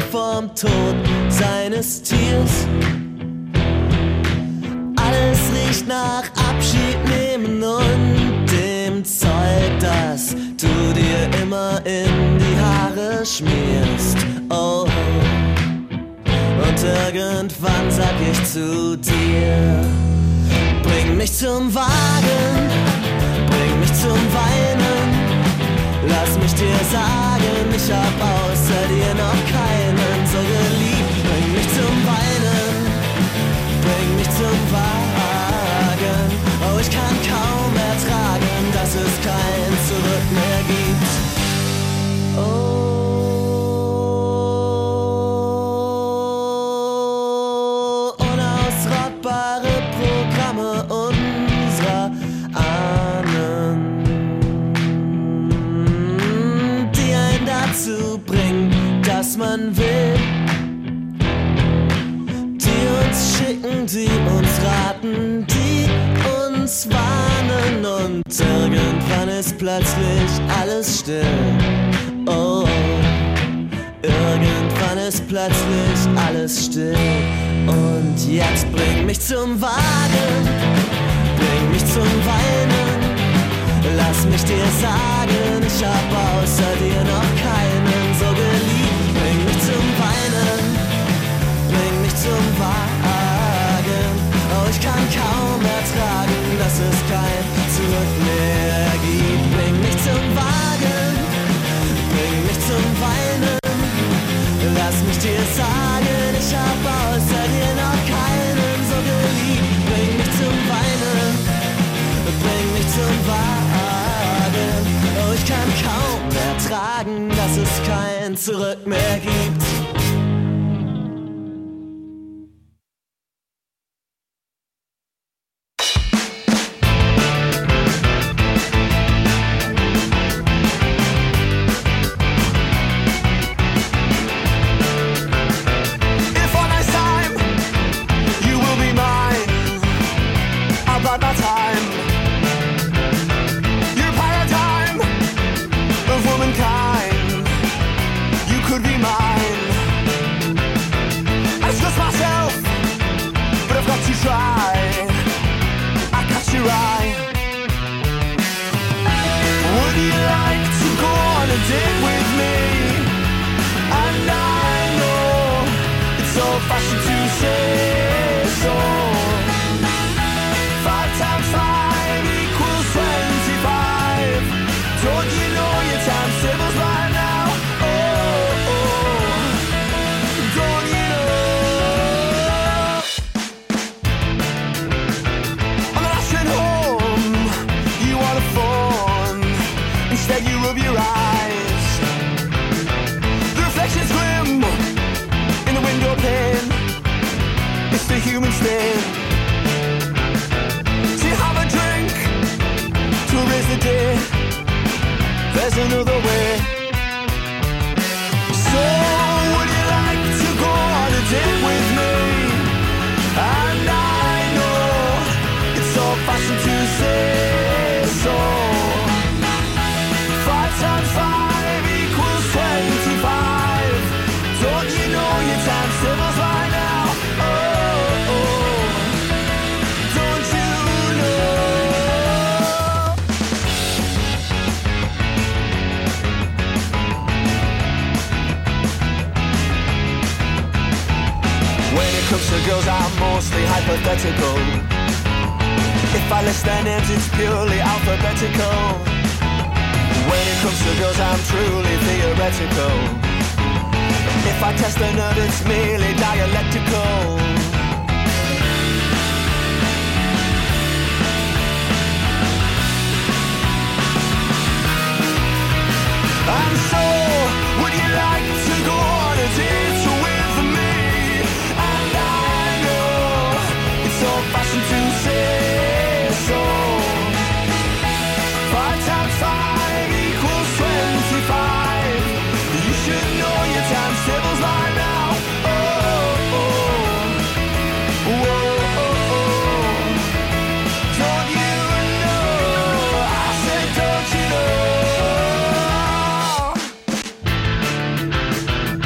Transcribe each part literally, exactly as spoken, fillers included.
vom Tod seines Tiers. Alles riecht nach Abschied nehmen und dem Zeug, das du dir immer in die Haare schmierst. Oh, und irgendwann sag ich zu dir: Bring mich zum Wagen, bring mich zum Weinen. Lass mich dir sagen, ich hab außer dir noch keinen so geliebt. Bring mich zum Weinen, bring mich zum Wagen. Oh, ich kann kaum ertragen, dass es kein Zurück mehr gibt. Oh, unausrottbare Programme unserer Ahnen, die einen dazu bringen, dass man will, die uns schicken, die uns raten, die uns warnen, und irgendwann ist plötzlich alles still. Oh, irgendwann ist plötzlich alles still. Und jetzt bring mich zum Wagen, bring mich zum Weinen. Lass mich dir sagen, ich hab außer dir noch keinen so geliebt. Bring mich zum Weinen, bring mich zum Wagen. Oh, ich kann kaum ertragen, dass es kein Zurück mehr gibt. Bring mich zum Wagen, bring mich zum Weinen. Lass mich dir sagen, ich hab außer dir noch keinen so geliebt. Bring mich zum Weinen, bring mich zum Wagen. Oh, ich kann kaum ertragen, dass es kein Zurück mehr gibt. Girls are mostly hypothetical. If I list their names, it's purely alphabetical. When it comes to girls, I'm truly theoretical. If I test a nerd, it's merely dialectical. And so, would you like to go on a date with me? And I know it's old-fashioned to say so. Five times five equals twenty-five. You should know your times tables by now. Oh, oh, whoa, oh, oh. Don't you know? I said, don't you know?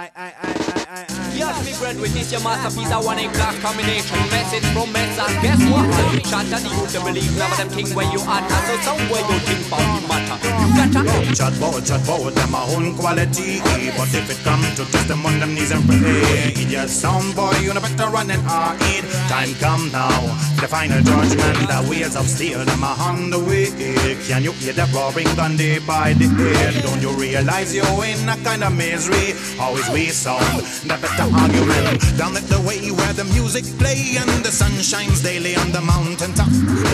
I, I, I, I, I. Yes, me bread with this, your masterpiece, a one A-class combination. Message from mess, and guess what? I'll be shot and you to believe. None of them king where you are, so somewhere you think about the matter. You got to chat bout, chat bout them my own quality. But if it come to test them on them knees and pray, idiot sound boy, you know better run and hide. Time come now, the final judgment. The wheels of steel, them are on the way. Can you hear the roaring gun day by the head? Don't you realize you're in a kind of misery? Always we sound the better argument. Down at the way where the music play and the sun shines daily on the mountain top.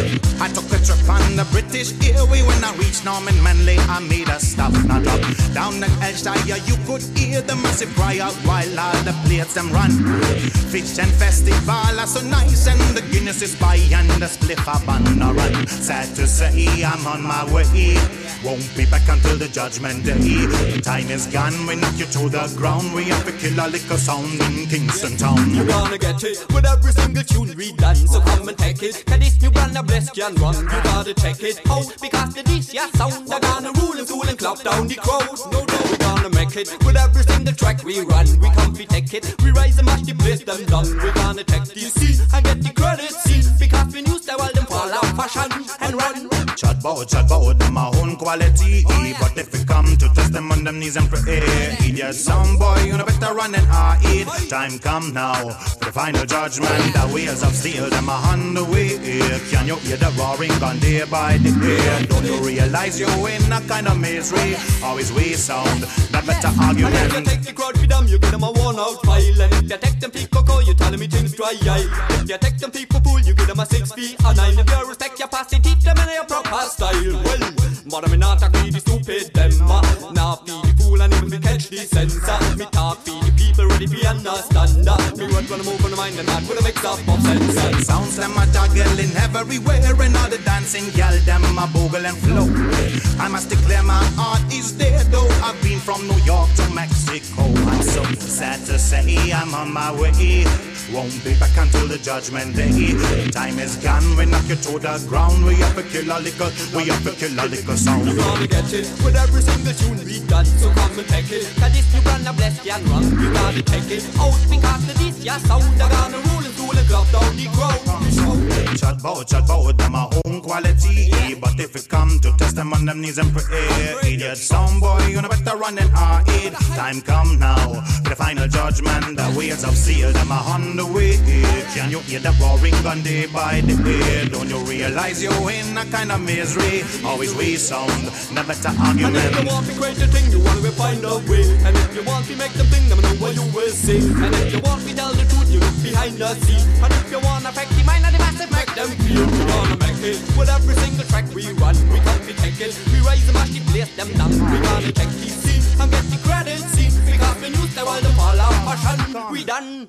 I took a trip on the British Airway. When I reached Norman Manley, I made a stop, not up. Down at Elshire, you could hear the massive cry out while all the plates them run. Fish and festival are so nice, and the Guinness is by and the spliff up on a run. Sad to say, I'm on my way. Won't be back until the judgment day. Time is gone, we knock you to the ground. We have to kill a liquor sound in Kingston Town. You're gonna get it with every single tune we done. So come and take it. Cause this new brand of bless can run. You gotta check it out. Because the this yeah sound they're gonna rule and fool and clap down the crowd. No, no, we're gonna make it with every single track we run. We come, we take it. We rise and mash the place them down. We're gonna take the C and get the credit C. Because we knew style while them fall out fashion and run. Chat bout, chat bout them my own quality. Oh, yeah. But if we come to test them on them knees and pray, idiot sound boy, you know better run and hide. Time come now for the final judgment. The wheels of steel them are on the way. Can you hear the roaring gun day by the day? Don't you realize you're in a kind of misery? Always we sound the better argument. And if you take the crowd for them, you give them a worn out file. And if you take them people cocoa, you telling me things dry eye. If you take them people fool, you give them a six feet a nine. If you respect your past, you teach them in your proper style. Well, but I'm not a greedy stupid them. Uh, now feed the fool and even we catch the sensor. Me talk feed the people ready for understand. Me run when I'm open the mind and not with a mix up of sense. Sounds them a juggling everywhere, and all the dancing gal them a bogle and flow. I must declare my art is there, though I've been from New York to Mexico. I'm so sad to say I'm on my way. Won't be back until the judgment day. Time is gone, we knock you to the ground. We have to kill a liquor, we have to kill a liquor sound. You're gonna get it with every single tune we done. So come and take it. Cause this new brand of bless can run. You gotta take it out because the this yeah sound they're gonna rule and fool and clap down the crowd. Chat bout, chat bout them my own quality. Yeah. But if it come to test them on them knees and pray, idiot sound boy, you know better run and hide. Time come now for the final judgment. The wheels of steel them are on the way. Can you hear the roaring gun day by the day? Don't you realize you're in a kind of misery? Always we sound the better argument. And if you want to create a thing, you want to find a way. And if you want to make them think, them know what you will say. And if you want to tell the truth, you look behind the scene. And if you want to affect the mind of the masses, make them feel. We're gonna make it with every single track we run. We come, we take it. We raise and mash the place them down. We gonna check the scene and get the credit scene. Because we use the world to fall out fashion. We done.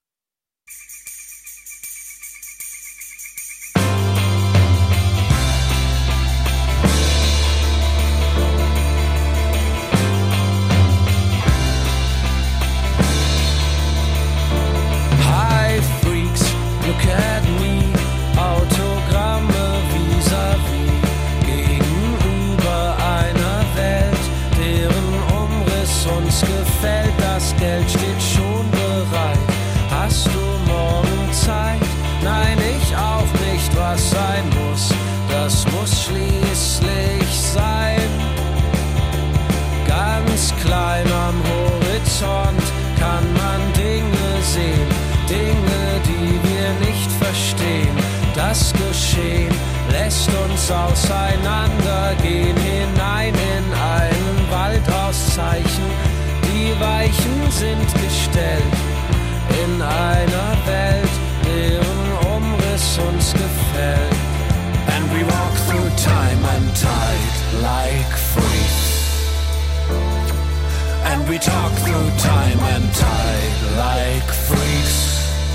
Look at me, Autogramme vis-à-vis, gegenüber einer Welt, deren Umriss uns gefällt. Das Geld steht schon bereit. Hast du morgen Zeit? Nein, ich auch nicht. Was sein muss, das muss schließlich sein. Ganz klein am Horizont kann man Dinge sehen, Dinge, die wir nicht verstehen. Das Geschehen lässt uns auseinandergehen, hinein in einen Wald aus Zeichen. Die Weichen sind gestellt in einer Welt, deren Umriss uns gefällt. And we walk through time and tide like freaks. And we talk through time and tide like freaks.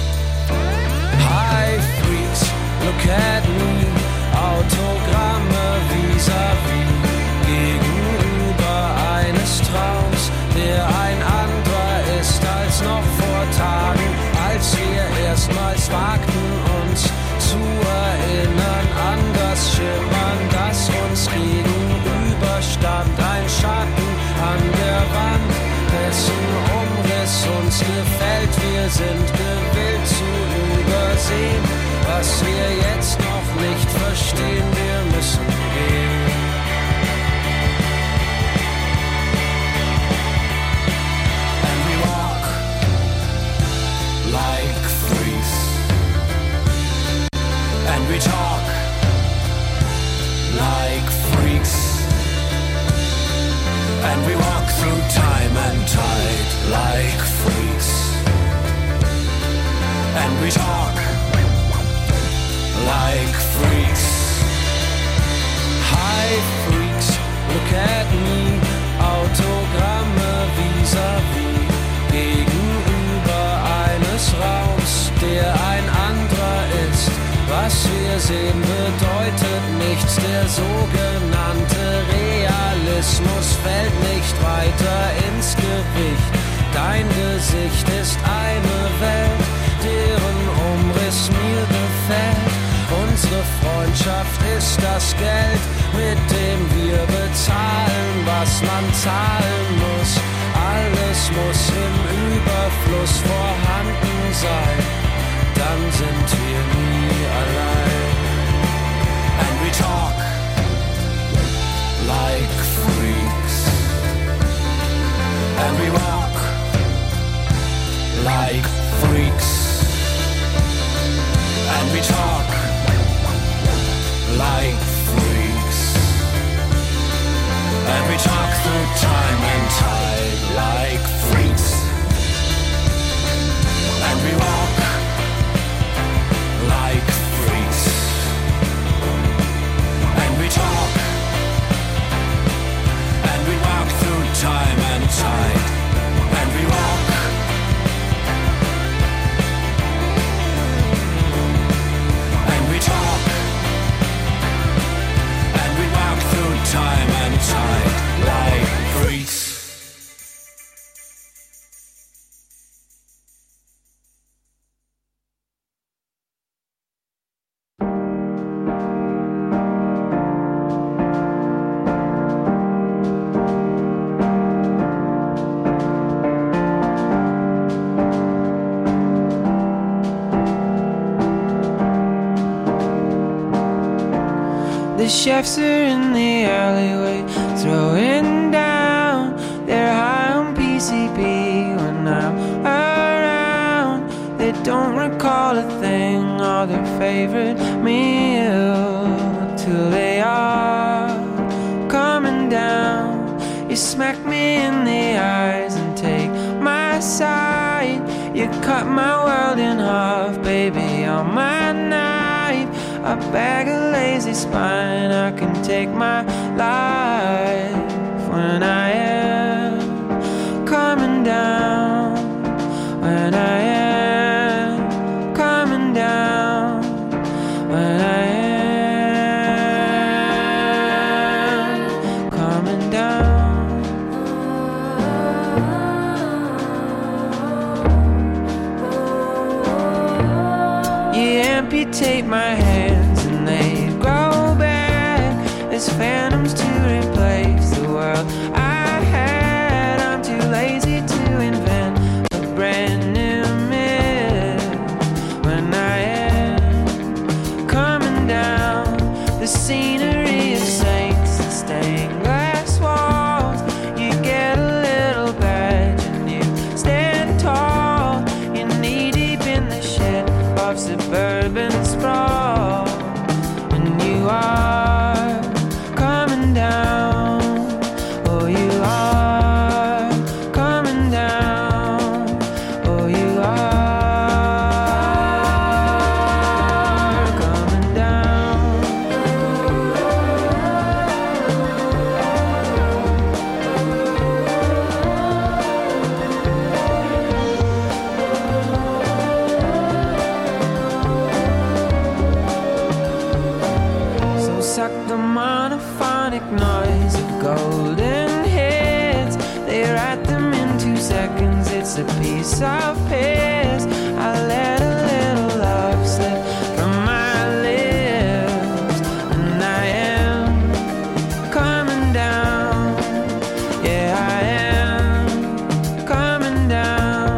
Hi freaks, look at me, Autogramme vis-à-vis, gegenüber eines Traums, der ein anderer ist als noch vor Tagen, als wir erstmals wagten uns zu erinnern an das Schimmern, das uns gegenüberstand, ein Schatten an der Wand, dessen Umriss was uns gefällt. Wir sind gewillt zu übersehen, was wir jetzt noch nicht verstehen. Wir müssen gehen. And we walk like freaks, and we talk like freaks, and we walk through time and tide like freaks, and we talk like freaks. Hi freaks, look at me, Autogramme vis-à-vis, gegenüber eines Raums, der ein anderer ist. Was wir sehen bedeutet nichts, der sogenannte Realismus fällt nicht weiter ins Gewicht. Dein Gesicht ist eine Welt, deren Umriss mir gefällt. Unsere Freundschaft ist das Geld, mit dem wir bezahlen, was man zahlen muss. Alles muss im Überfluss vorhanden sein, dann sind wir nie allein. And we talk like freaks, and we walk like freaks, and we talk like freaks, and we talk through time and tide like freaks, and we walk like freaks, and we talk, and we walk through time and tide, and we walk, and we talk, and we walk through time and tide like freaks. The chefs are in the alleyway, throwing down. They're high on P C P when I'm around. They don't recall a thing or their favorite meal till they are coming down. You smack me in the eyes and take my side. You cut my world in half, baby, on my knife. A bag of lazy spine, I can take my life when I am coming down, when I am coming down, when I am coming down. You amputate my hands and they grow back as phantoms to replace the world I had. I'm too lazy to invent a brand new myth when I am coming down. The scenery of saints and stained glass walls. You get a little badge and you stand tall. You're knee deep in the shit of suburban sprawl, and you are coming down. Oh, you are coming down. Oh, you are coming down. So suck the monophonic noise of golden hits. They write them in two seconds. It's a piece of piss. I let a little love slip from my lips, and I am coming down. Yeah, I am coming down.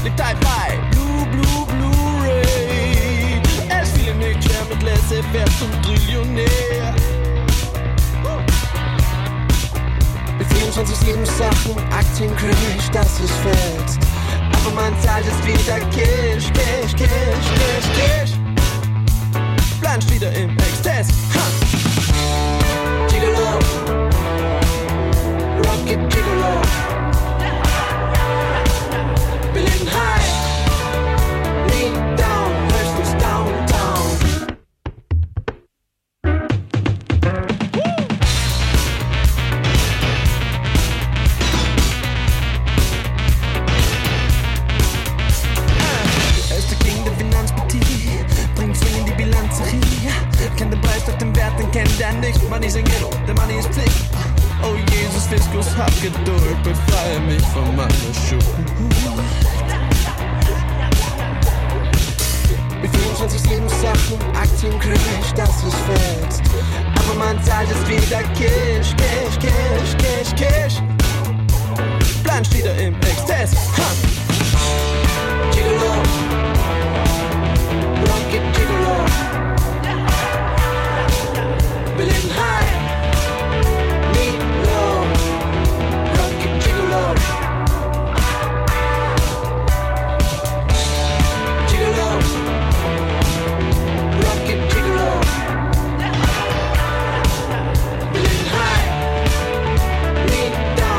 liegt Hi-Fi, Blue, Blue, Blu-ray. Es fiel nicht schwer mit Laissez-faire zum Trillionär. vierundzwanzig sieben Sachen, Aktiencrash, das ist fest. Aber man zahlt es wieder Cash, Cash, Cash, Cash, Cash. Blanch wieder im Exzess. Ha. Gigolo, Rocket Gigolo. Berlin High, Lean Down, höchstens Downtown. Er ist der King der Finanzpartie, bringt Swing in die Bilanzerie. Kennt den Preis auf den Wert, den kennt er nicht. Money ist ein Ghetto, der Money ist Pflicht. Oh Jesus, Fiskus, hab Geduld, befreie mich von meiner Schuld. Mit vierundzwanzig sieben Sachen, Aktiencrash, das ist fest. Aber man zahlt es wieder Cash, Cash, Cash, Cash, Cash. Blanch wieder im Exzess. Ha. Gigolo, Rocket Gigolo. Berlin High, Lean Low, Rocket Gigolo. Gigolo, Rocket Gigolo. Berlin High, Lean Down.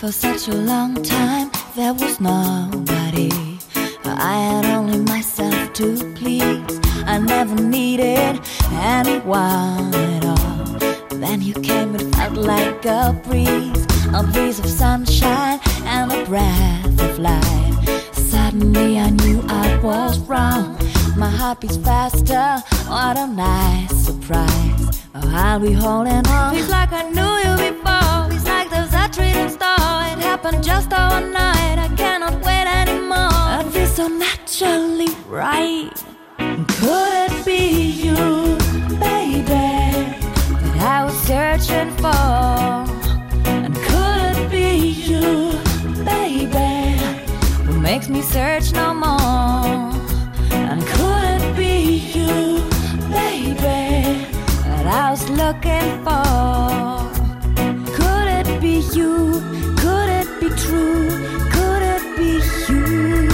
For such a long time there was nobody. I had only myself to please. I never needed anyone at all. Then you came, it felt like a breeze, a breeze of sunshine and a breath of life. Suddenly I knew I was wrong. My heart beats faster, what a nice surprise. Oh, I'll be holding on. Feels like I knew you before. Feels like there's a treating star. It happened just overnight, I cannot wait anymore. I feel so naturally right. Could it be you, baby, that I was searching for? And could it be you, baby, who makes me search no more? And could it be you, baby, that I was looking for? Could it be you? Could it be true? Could it be you?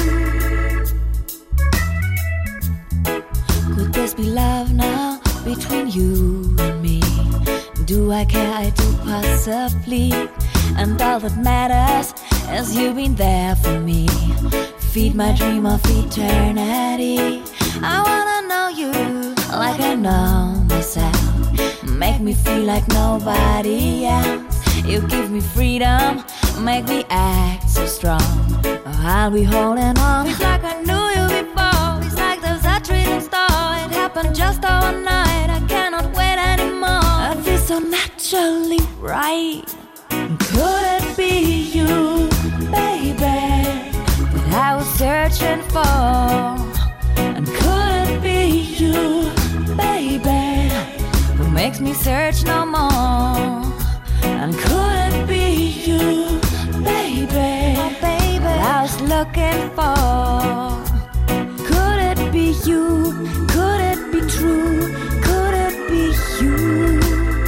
Could this be love now between you and me? Do I care? I do possibly. And all that matters is you being there for me. Feed my dream of eternity. I wanna know you like I know myself. Make me feel like nobody else. You give me freedom, make me act so strong. Oh, I'll be holding on. It's like I knew you before. It's like there's a treating star. It happened just overnight, I cannot wait anymore. I feel so naturally right. Could it be you, baby, that I was searching for? And could it be you, baby, who makes me search no more? And could it be you, baby, oh, baby, that I was looking for? Could it be you? Could it be true? Could it be you?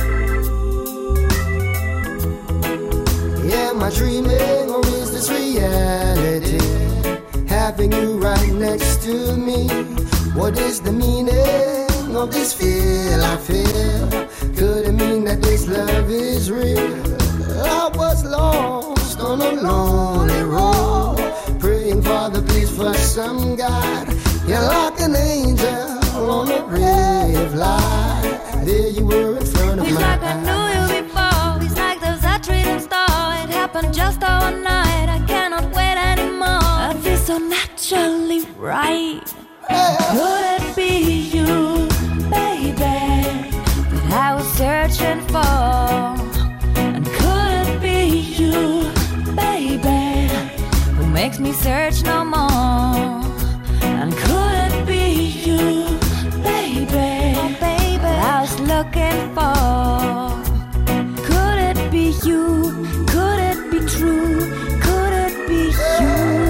Am I dreaming or is this reality? Having you right next to me. What is the meaning of this feel I feel? Could it mean that this love is real? I was lost on a lonely road, praying for the peace for some God. You're like an angel on a ray of light. There you were in front of it's my like eyes. I knew you before. It's like there's a treating star. It happened just overnight, I cannot wait anymore. I feel so naturally right. Could it be you, baby, that I was searching for? And could it be you, baby, who makes me search no more? And could it be you, baby, oh, baby, that I was looking for? Could it be you? Could it be true? Could it be you?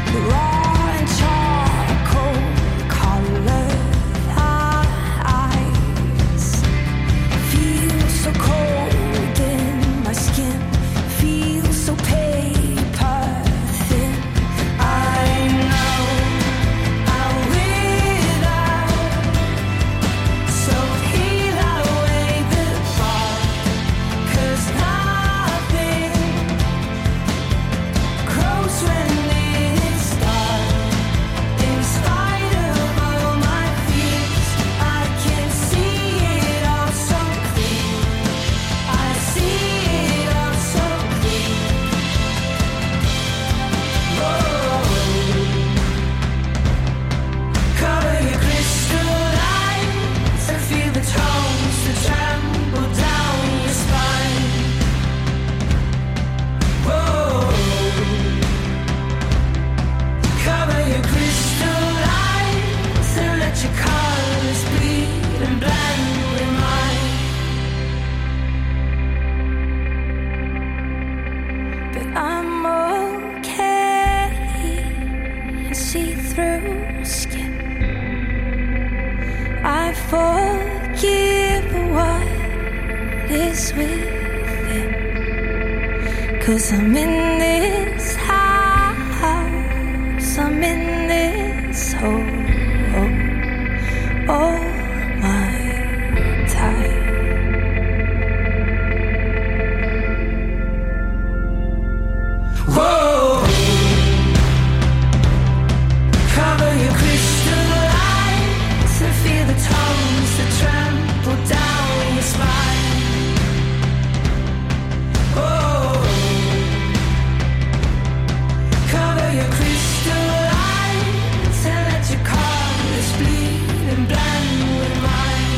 'Cause I'm in this house, I'm in this hole all my time. Whoa! Cover your crystal eyes and feel the tones that trample down your spine. Whoa! Your crystal eyes and let your colors bleed and blend with mine.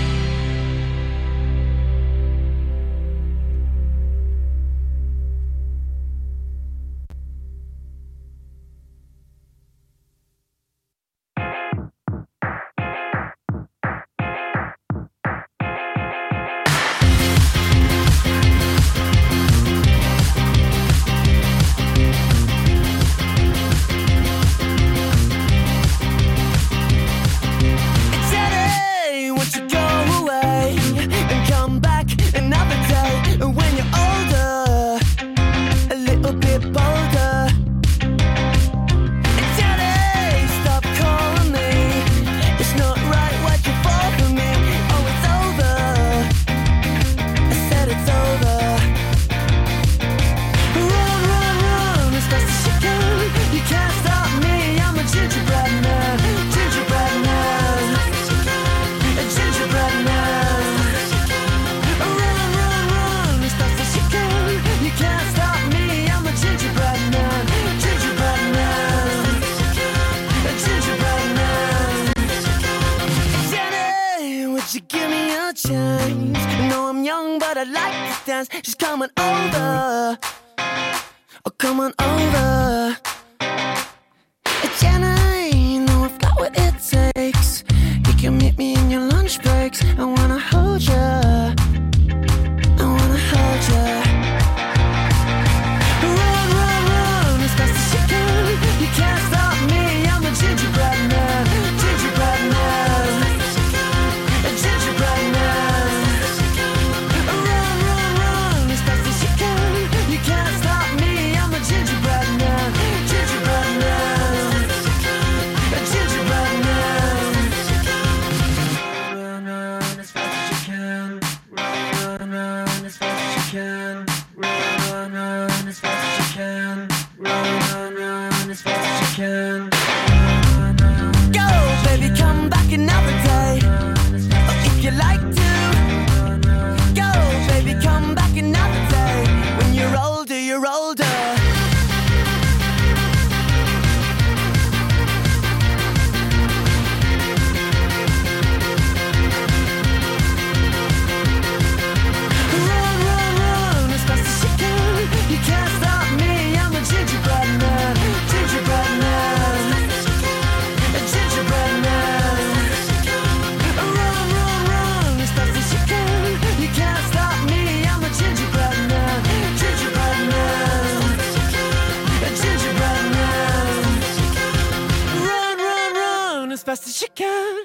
Just come on over, oh come on over. Jenna, you know I've got what it takes. You can meet me in your lunch breaks. I wanna hold ya, I wanna hold ya. Run, run, run as fast as you can. You can't stop me, I'm a gingerbread man. Gingerbread man, a gingerbread man. Stop best as you can.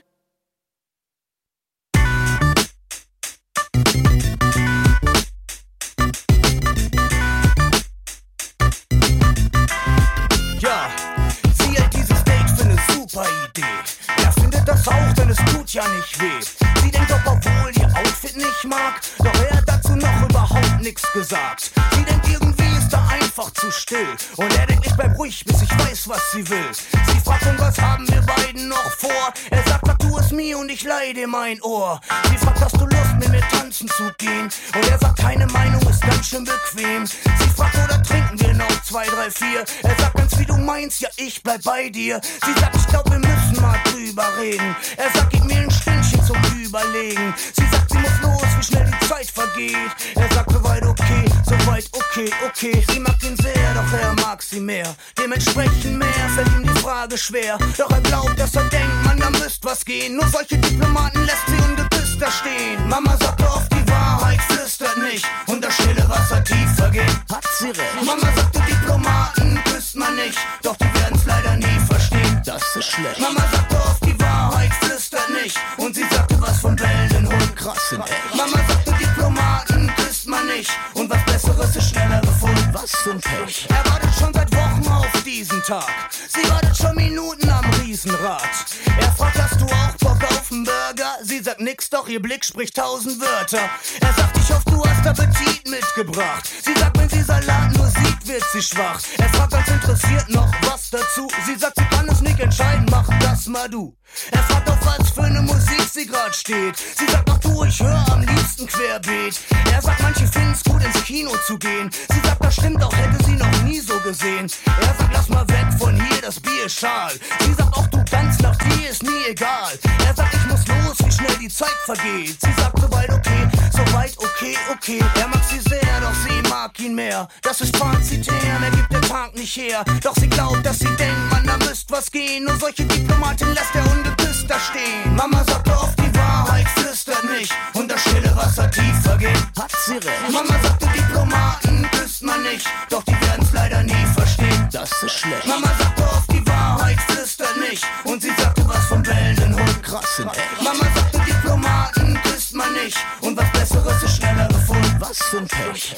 Ja, sie hält dieses Date für eine super Idee. Er findet das auch, denn es tut ja nicht weh. Sie denkt, ob er wohl ihr Outfit nicht mag, doch er hat dazu noch überhaupt nichts gesagt. Sie denkt, irgendwie ist er einfach zu still. Und er denkt, ich bleib ruhig, bis ich weiß, was sie will. Sie fragt, und was haben wir beiden noch vor? Er sagt, sag du es mir und ich leih dir mein Ohr. Sie fragt, hast du Lust, mit mir tanzen zu gehen? Und er sagt, keine Meinung ist ganz schön bequem. Sie fragt, oder trinken wir noch zwei, drei, vier? Er sagt, ganz wie du meinst, ja, ich bleib bei dir. Sie sagt, ich glaub, wir müssen mal drüber reden. Er sagt, gib mir ein Stündchen zum Überlegen. Sie sagt, sie muss los, wie schnell die Zeit vergeht. Er sagt, soweit okay, soweit okay, okay. Sie mag ihn sehr, doch er mag sie mehr. Dementsprechend mehr fällt ihm die Frage schwer. Doch er glaubt, dass er denkt, man, da müsst was gehen. Nur solche Diplomaten lässt sie ungeküsst da stehen. Mama sagte oft, die Wahrheit flüstert nicht. Und das stille Wasser tiefer geht. Hat sie recht. Mama sagte, Diplomaten küsst man nicht. Doch die werden's leider nie verstehen. Das ist schlecht. Mama sagte oft, die Wahrheit flüstert nicht. Und sie sagte was von bellenden Hund. Krass in echt. Mama sagte, Diplomaten küsst man nicht. Und was Besseres ist schneller gefunden. Was für ein Pech. Er wartet schon seit Wochen auf diesen Tag. Sie wartet schon Minuten am Riesenrad. Er fragt, hast du auch Bock auf einen Burger? Sie sagt nix, doch ihr Blick spricht tausend Wörter. Er sagt, ich hoffe, du hast Appetit mitgebracht. Sie sagt, wenn sie Salat nur sieht, wird sie schwach. Er fragt, als interessiert noch was dazu. Sie sagt, sie kann es nicht entscheiden, mach das mal du. Er fragt, auf was für eine Musik sie grad steht. Sie sagt, ach du, ich höre am liebsten querbeet. Er sagt, manche finden's gut, ins Kino zu gehen. Sie sagt, das stimmt, auch hätte sie noch nie so gesehen. Er sagt, lass mal weg von hier, das Bier ist schal. Sie sagt, auch du kannst, nach dir ist nie egal. Er sagt, ich muss los, wie schnell die Zeit vergeht. Sie sagt, soweit okay, soweit okay, okay. Er mag sie sehr, doch sie mag ihn mehr. Das ist fazitär, mehr gibt der Tag nicht her. Doch sie glaubt, dass sie denkt, man, da müsst was gehen. Nur solche Diplomaten lässt er ungeküsst da stehen. Mama sagte oft, die Wahrheit flüstert nicht. Und das stille Wasser tiefer geht. Hat sie recht. Mama sagte, Diplomaten küsst man nicht. Doch die werden's leider nie verstehen. Das ist schlecht. Mama sagte oft, die Wahrheit flüstert nicht. Und sie sagte was vom bellenden Hund. Krass in echt. Mama sagte, Diplomaten küsst man nicht. Und was Besseres ist schneller gefunden. Was für ein Pech.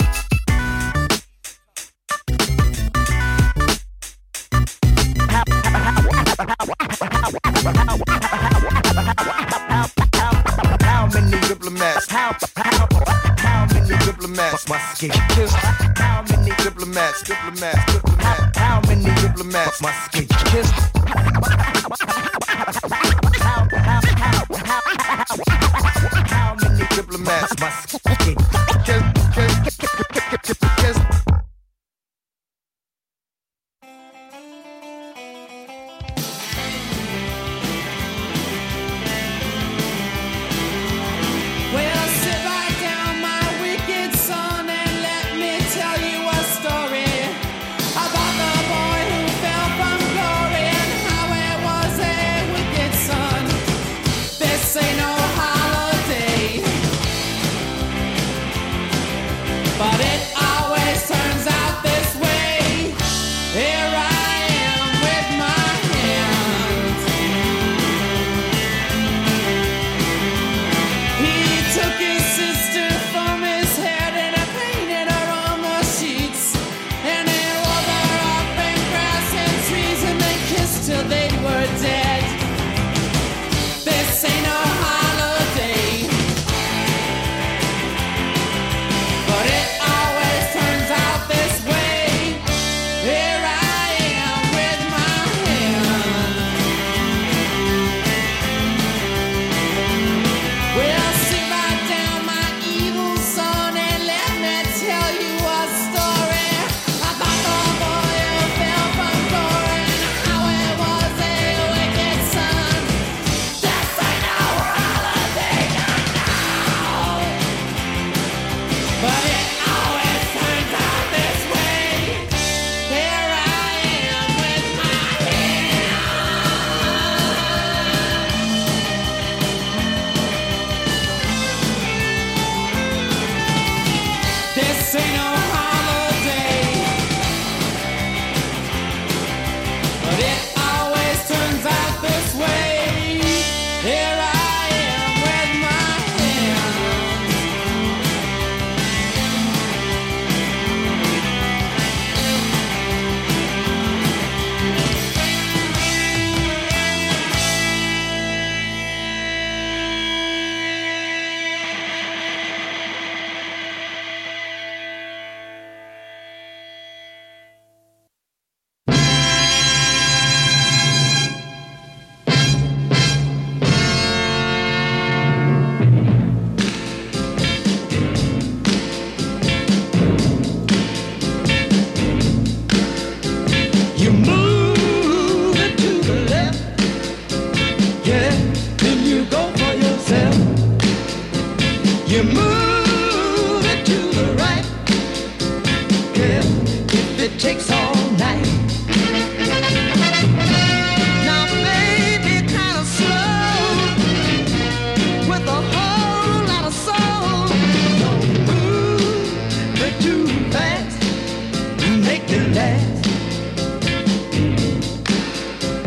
How many diplomats? How, how, how many diplomats must get kissed? How many diplomats, diplomats, diplomats? How many diplomats must get kissed? How, how, how, how, how many diplomats must get kissed? Kissed, kissed, kissed. Wicked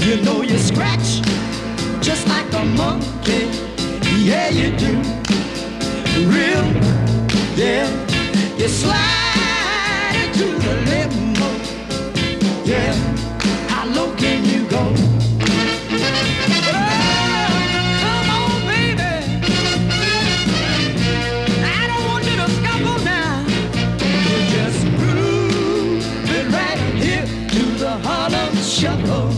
You know you scratch just like a monkey. Yeah, you do. Real, yeah. You slide into the limbo. Yeah. How low can you go? Shuffle.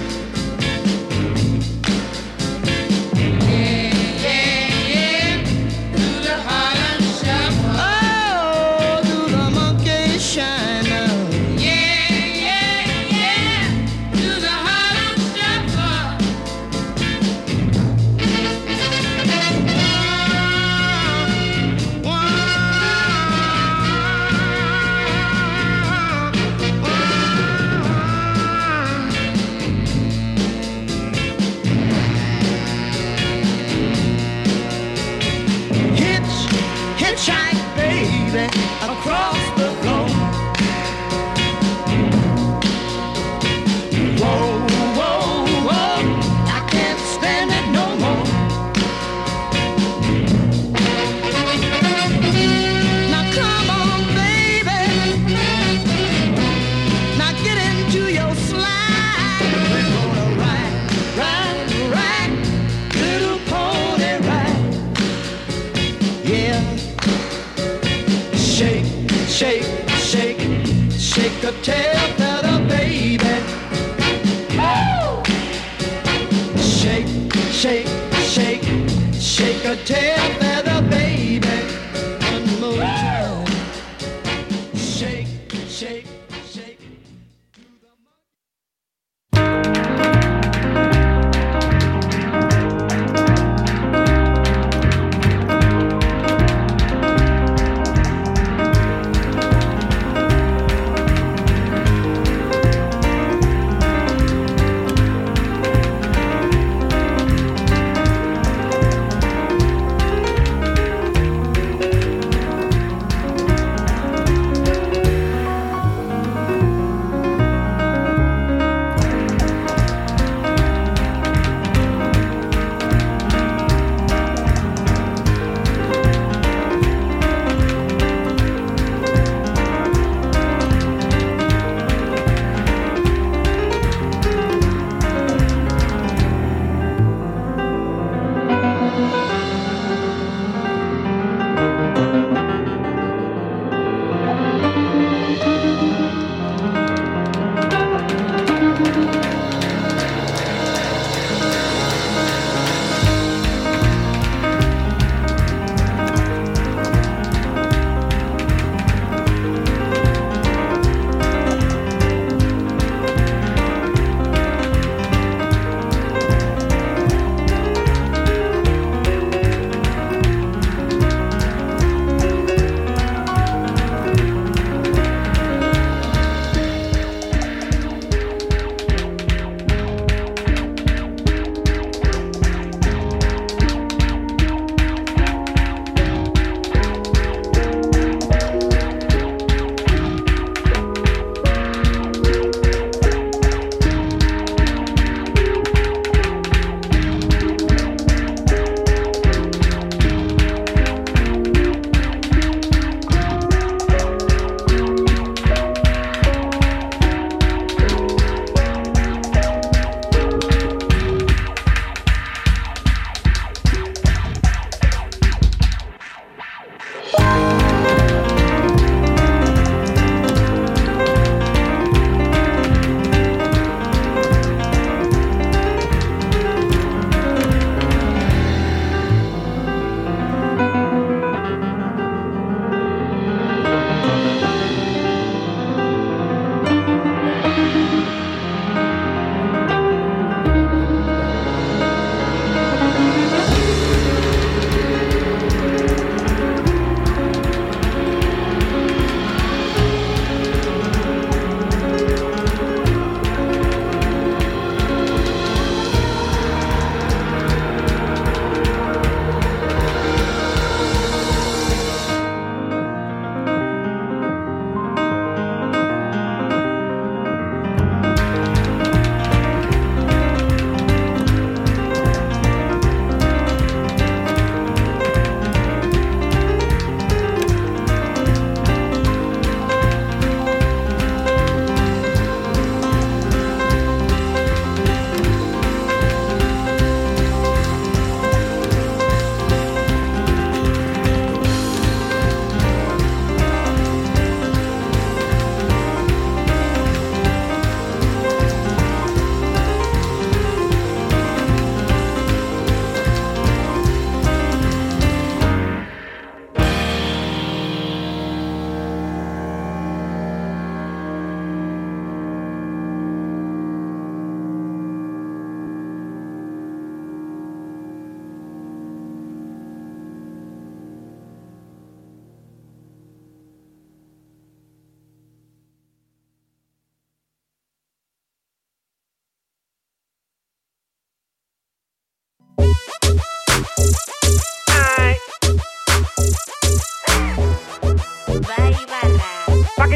Yeah, yeah, yeah. Do the Harlem Shuffle. Oh, do the monkey shine now. Yeah, yeah, yeah. Do the Harlem Shuffle. One, one, Hitchhike, baby, across the floor. Whoa, whoa, whoa, I can't stand it no more. Now come on, baby. Now get into your slide. We're gonna ride, ride, ride, little pony ride. Yeah. Shake, shake, shake, shake a tail feather, baby. Woo! Shake, shake, shake, shake a tail feather, baby. One more time. Shake, shake, shake.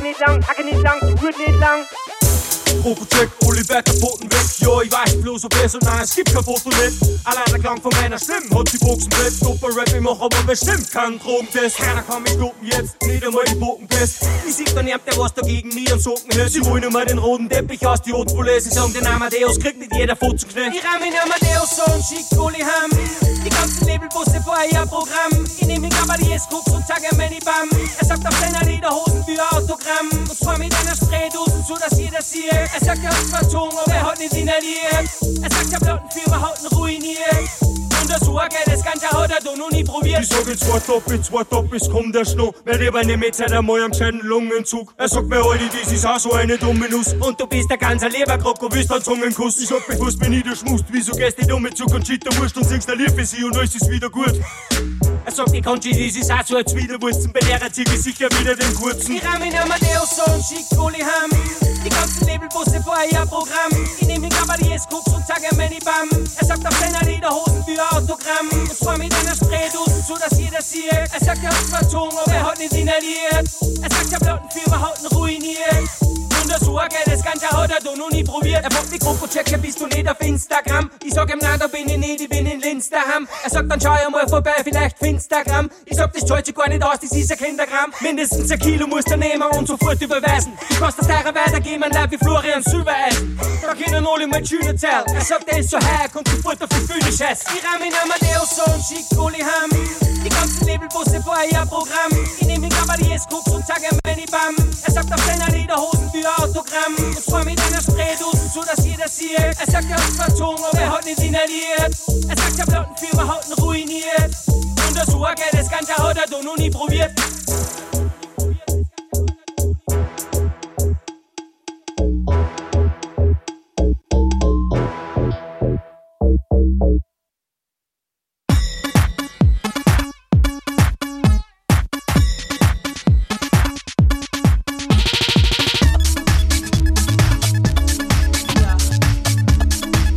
nicht lang, hacke nicht lang, rührt nicht lang. Krokocheck, Oliver kaputten weg. Jo, ich weiß bloß ob es und nein, es gibt kein Foto nicht. Allein der Klang von meiner Stimme hat die Boxen weg. Doppel-Rap, ich mach aber bestimmt keinen Drogentest. Keiner kann mich stoppen jetzt, nicht einmal die Bogenpest. Ich sieg dann jemand, der was dagegen nie an Socken hält. Sie holen immer den roten Teppich aus die Rotbulle. Sie sagen den Amadeus, kriegt nicht jeder Fotzenknecht. Ich ramm in Amadeus so und schick Uli Ham. Die ganzen Labelbusse vorher ihr Programm. Ich nehm den Gabardierskoks und sag ihm Manny Bam. Er sagt auf seiner Lederhosen für Autogramm. Und zwar mit einer Spraydosen, so dass jeder sieht. Er sagt, er hat verzogen, aber er hat nicht inhaliert. Er sagt, der Plattenfirma hat ihn ruiniert. Und der Sorge, das Ganze hat er doch noch nie probiert. Ich sag jetzt zwei Doppel, zwei Doppel, es kommt der Schnee. Weil lieber nicht mit Zeit einmal am gescheiten Lungenzug. Er sagt mir, Alter, das ist auch so eine dumme Nuss. Und du bist der ganze Leberkroko, willst einen Zungenkuss. Ich sag, bewusst bin ich der Schmust. Wieso gehst du nicht um mit Zug und Schitterwurst und singst ein Lied für sie und alles ist wieder gut. Er sagt, die Conchi, das ist auch so als Widerwurzen. Bei der ziehe ich sicher wieder den kurzen. Ich ramm in Amadeus so und schick Uli Ham. Die ganzen Labelbusse vorher ihr Programm. Ich nehm den Gabardierskoks und sag ihm Manny Bam. Er sagt auf seiner Lederhosen für Autogramm. Und zwar mit einer Spraydosen, so dass jeder sieht. Er sagt, er hat verzogen, aber er hat nicht inhaliert. Er sagt, der Plattenfirma hat ihn ruiniert. Und der Sorge, das Ganze hat er doch noch nie probiert. Er fragt mich, Krokochecker, bist du nicht auf Instagram? Ich sag ihm, nein, da bin ich nicht, ich bin in Linz daheim. Er sagt, dann schau ich mal vorbei, vielleicht für Instagram. Ich sag, das zahlt sich gar nicht aus, das ist ein Kindergramm. Mindestens ein Kilo musst du nehmen und sofort überweisen. Du kannst das teurer weitergeben, ein Leib wie Florian Silbereisen. Da können alle mal schön erzählen. Er sagt, er ist so high, kommt sofort auf die Bühne scheiß. Ich ramm in Amadeus so und schick Uli Ham. Die ganzen Labelbusse vorher ihr Programm. Ich nehm den Gabardierskoks und sag ihm Manny Bam. Er sagt auf seiner Lederhosen für Autogramm. Und zwar mit einer Spraydosen, so dass jeder sieht. Er sagt, er hat verzogen, aber er hat nicht inhaliert. Er sagt, der Plattenfirma hat ihn ruiniert. Und der Sorge, das Ganze hat er doch noch nie probiert.